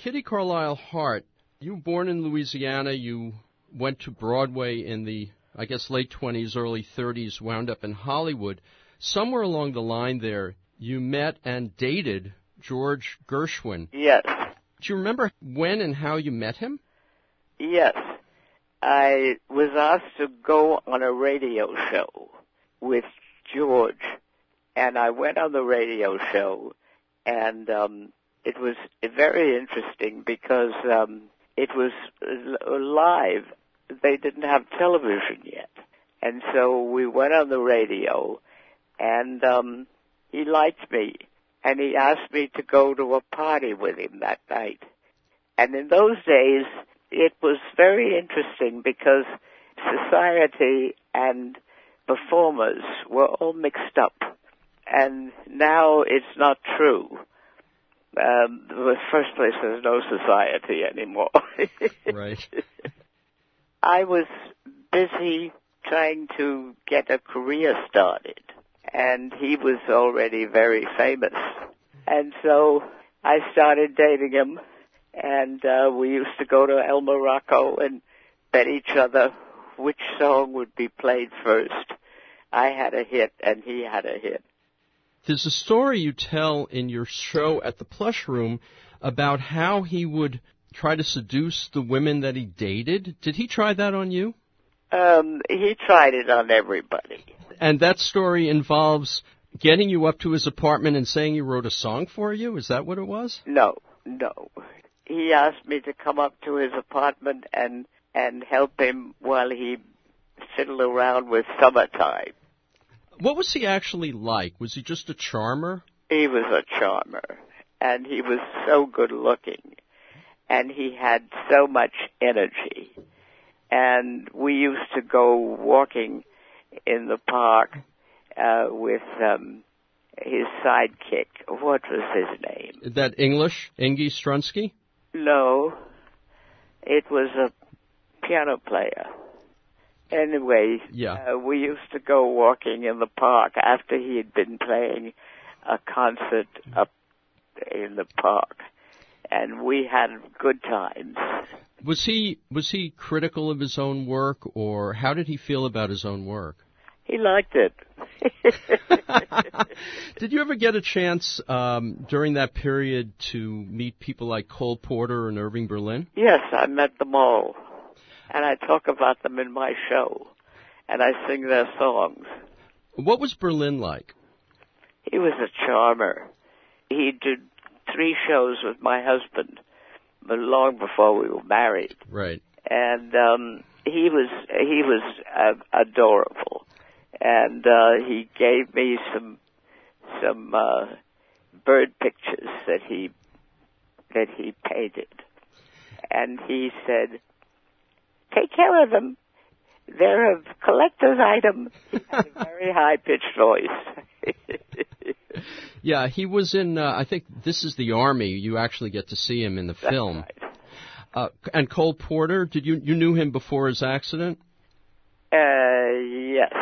Kitty Carlisle Hart, you were born in Louisiana. You went to Broadway in the, I guess, late 20s, early 30s, wound up in Hollywood. Somewhere along the line there, you met and dated George Gershwin. Yes. Do you remember when and how you met him? Yes. I was asked to go on a radio show with George, and I went on the radio show, and it was very interesting because it was live. They didn't have television yet. And so we went on the radio, and he liked me, and he asked me to go to a party with him that night. And in those days, it was very interesting because society and performers were all mixed up. And now it's not true. The first place, there's no society anymore. Right. I was busy trying to get a career started, and he was already very famous. And so I started dating him, and we used to go to El Morocco and bet each other which song would be played first. I had a hit, and he had a hit. There's a story you tell in your show at the Plush Room about how he would try to seduce the women that he dated. Did he try that on you? He tried it on everybody. And that story involves getting you up to his apartment and saying he wrote a song for you? Is that what it was? No. He asked me to come up to his apartment and help him while he fiddled around with Summertime. What was he actually like? Was he just a charmer? He was a charmer, and he was so good looking, and he had so much energy. And we used to go walking in the park with his sidekick. What was his name? That English, Ingy Strunsky? No, it was a piano player. Anyway, yeah. We used to go walking in the park after he had been playing a concert up in the park, and we had good times. Was he critical of his own work, or how did he feel about his own work? He liked it. Did you ever get a chance during that period to meet people like Cole Porter and Irving Berlin? Yes, I met them all. And I talk about them in my show, and I sing their songs. What was Berlin like? He was a charmer. He did 3 shows with my husband, but long before we were married. Right. And he was adorable, and he gave me some bird pictures that he painted, and he said, "Take care of them. They're a collector's item." He had a very high-pitched voice. Yeah, he was in, I think This Is the Army. You actually get to see him in the film. Right. And Cole Porter, you knew him before his accident? Yes.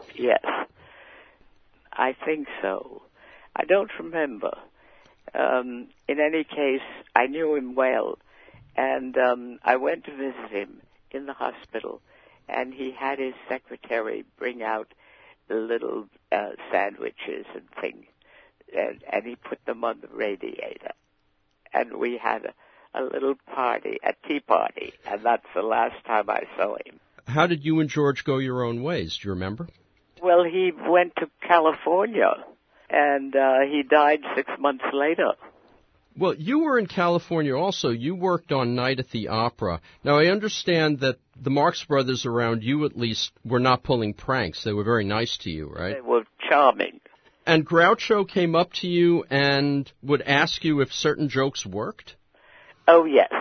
I think so. I don't remember. In any case, I knew him well, and I went to visit him in the hospital, and he had his secretary bring out the little sandwiches and things, and he put them on the radiator. And we had a little party, a tea party, and that's the last time I saw him. How did you and George go your own ways? Do you remember? Well, he went to California, and he died 6 months later. Well, you were in California also. You worked on Night at the Opera. Now, I understand that the Marx Brothers, around you at least, were not pulling pranks. They were very nice to you, right? They were charming. And Groucho came up to you and would ask you if certain jokes worked? Oh, yes.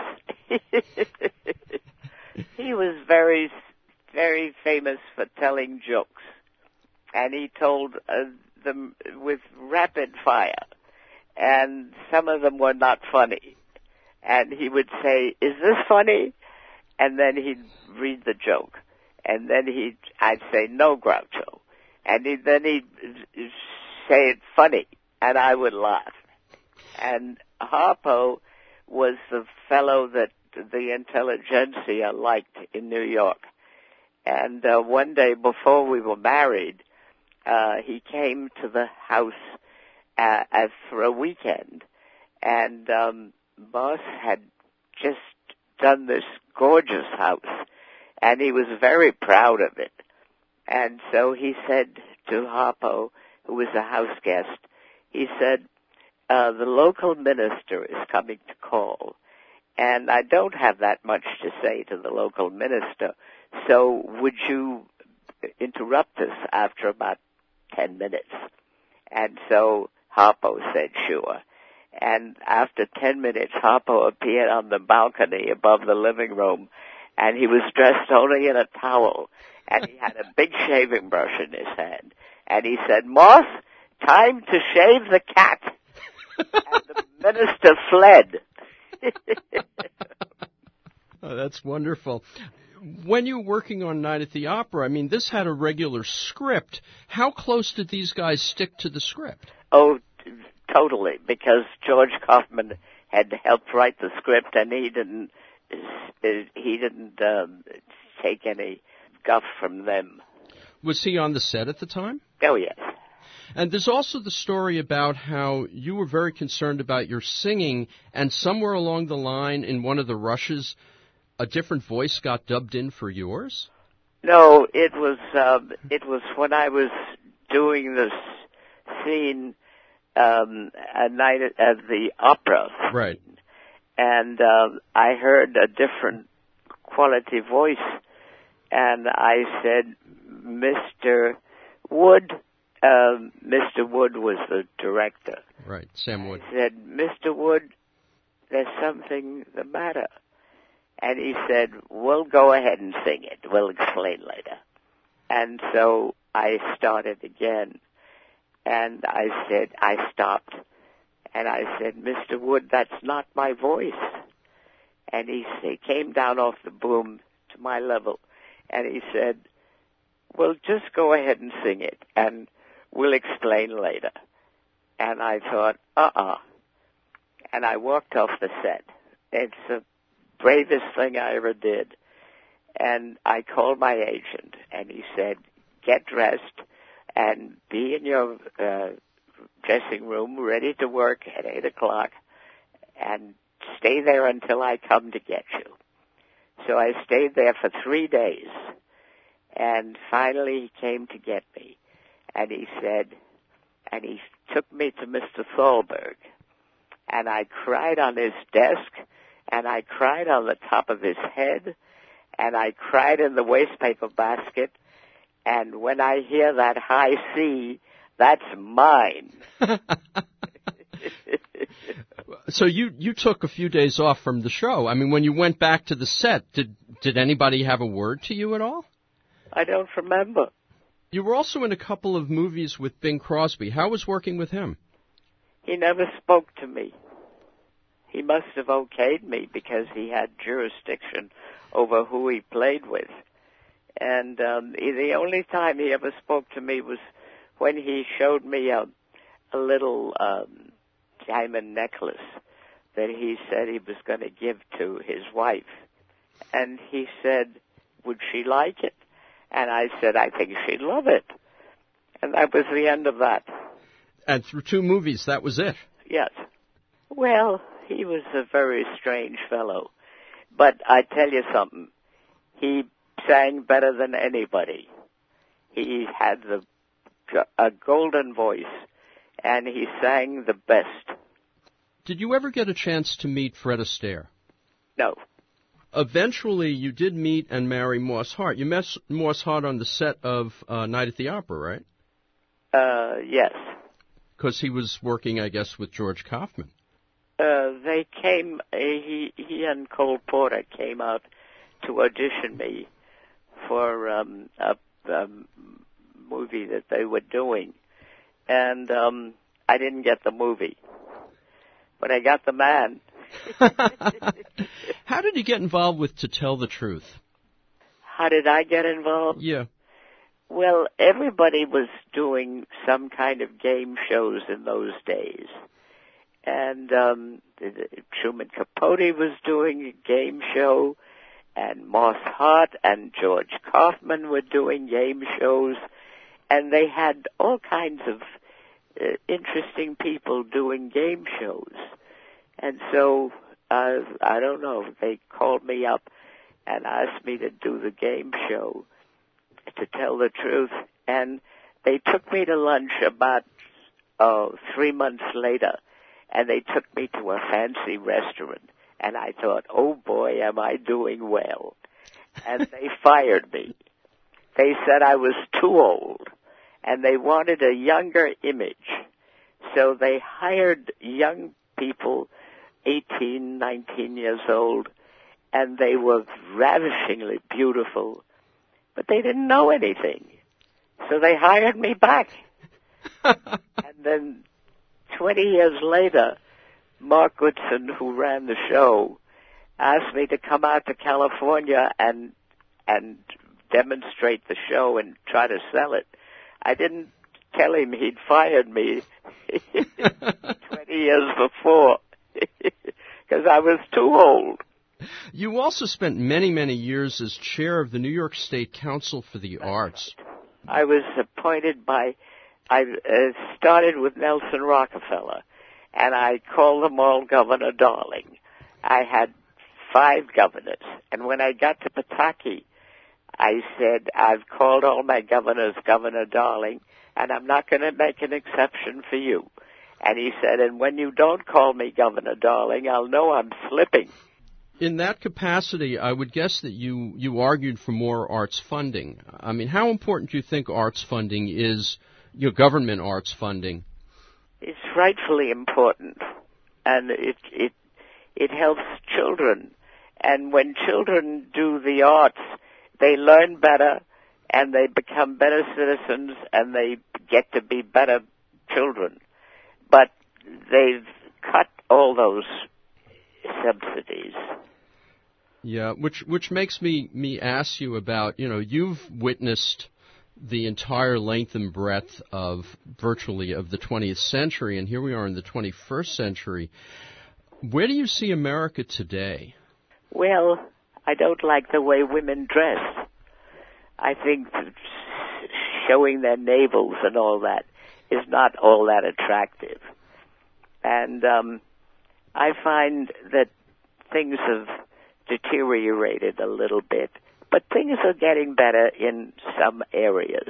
He was very, very famous for telling jokes. And he told them with rapid fire. And some of them were not funny. And he would say, "Is this funny?" And then he'd read the joke. And then I'd say, "No, Groucho." And then he'd say it funny. And I would laugh. And Harpo was the fellow that the intelligentsia liked in New York. And one day before we were married, he came to the house as for a weekend. And Moss had just done this gorgeous house, and he was very proud of it. And so he said to Harpo, who was a house guest, he said, the local minister is coming to call, and I don't have that much to say to the local minister, so would you interrupt us after about 10 minutes? And so Harpo said, sure. And after 10 minutes, Harpo appeared on the balcony above the living room, and he was dressed only in a towel, and he had a big shaving brush in his hand. And he said, Moss, time to shave the cat. And the minister fled. Oh, that's wonderful. When you were working on Night at the Opera, I mean, this had a regular script. How close did these guys stick to the script? Oh, totally, because George Kaufman had helped write the script, and he didn't take any guff from them. Was he on the set at the time? Oh, yes. And there's also the story about how you were very concerned about your singing, and somewhere along the line in one of the rushes, a different voice got dubbed in for yours? No, it was when I was doing this scene, a night at the opera. Right. And I heard a different quality voice, and I said, Mr. Wood, Mr. Wood was the director. Right, Sam Wood. I said, Mr. Wood, there's something the matter. And he said, we'll go ahead and sing it. We'll explain later. And so I started again. And I stopped. And I said, Mr. Wood, that's not my voice. And he came down off the boom to my level. And he said, well, just go ahead and sing it. And we'll explain later. And I thought, And I walked off the set. It's the bravest thing I ever did. And I called my agent, and he said, get dressed and be in your dressing room ready to work at 8 o'clock and stay there until I come to get you. So I stayed there for 3 days, and finally he came to get me, and he took me to Mr. Thalberg, and I cried on his desk, and I cried on the top of his head, and I cried in the wastepaper basket, and when I hear that high C, that's mine. So you took a few days off from the show. I mean, when you went back to the set, did anybody have a word to you at all? I don't remember. You were also in a couple of movies with Bing Crosby. How was working with him? He never spoke to me. He must have okayed me because he had jurisdiction over who he played with. And the only time he ever spoke to me was when he showed me a little diamond necklace that he said he was going to give to his wife. And he said, would she like it? And I said, I think she'd love it. And that was the end of that. And through 2 movies, that was it? Yes. Well, he was a very strange fellow. But I tell you something, he sang better than anybody. He had a golden voice, and he sang the best. Did you ever get a chance to meet Fred Astaire? No. Eventually, you did meet and marry Moss Hart. You met Moss Hart on the set of Night at the Opera, right? Yes. Because he was working, I guess, with George Kaufman. They came, he and Cole Porter came out to audition me for a movie that they were doing. And I didn't get the movie. But I got the man. How did you get involved with To Tell the Truth? How did I get involved? Yeah. Well, everybody was doing some kind of game shows in those days. And Truman Capote was doing a game show, and Moss Hart and George Kaufman were doing game shows, and they had all kinds of interesting people doing game shows. And so, I don't know, they called me up and asked me to do the game show, to tell the truth. And they took me to lunch about 3 months later, and they took me to a fancy restaurant. And I thought, oh boy, am I doing well. And they fired me. They said I was too old, and they wanted a younger image. So they hired young people, 18, 19 years old, and they were ravishingly beautiful, but they didn't know anything. So they hired me back. And then 20 years later, Mark Goodson, who ran the show, asked me to come out to California and demonstrate the show and try to sell it. I didn't tell him he'd fired me 20 years before because I was too old. You also spent many, many years as chair of the New York State Council for the Arts. I was appointed I started with Nelson Rockefeller, and I called them all Governor Darling. I had 5 governors, and when I got to Pataki, I said, I've called all my governors Governor Darling, and I'm not going to make an exception for you. And he said, and when you don't call me Governor Darling, I'll know I'm slipping. In that capacity, I would guess that you argued for more arts funding. I mean, how important do you think arts funding is, your government arts funding? It's rightfully important, and it helps children. And when children do the arts, they learn better, and they become better citizens, and they get to be better children. But they've cut all those subsidies. Yeah, which makes me ask you about, you've witnessed the entire length and breadth of virtually of the 20th century, and here we are in the 21st century. Where do you see America today? Well, I don't like the way women dress. I think showing their navels and all that is not all that attractive. And I find that things have deteriorated a little bit, but things are getting better in some areas.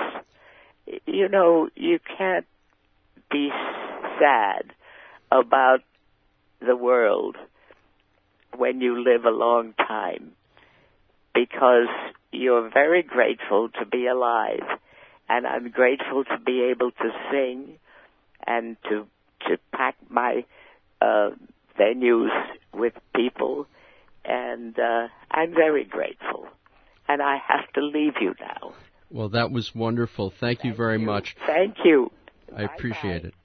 You can't be sad about the world when you live a long time, because you're very grateful to be alive, and I'm grateful to be able to sing and to pack my venues with people, and I'm very grateful. And I have to leave you now. Well, that was wonderful. Thank you very much. Thank you. I appreciate it.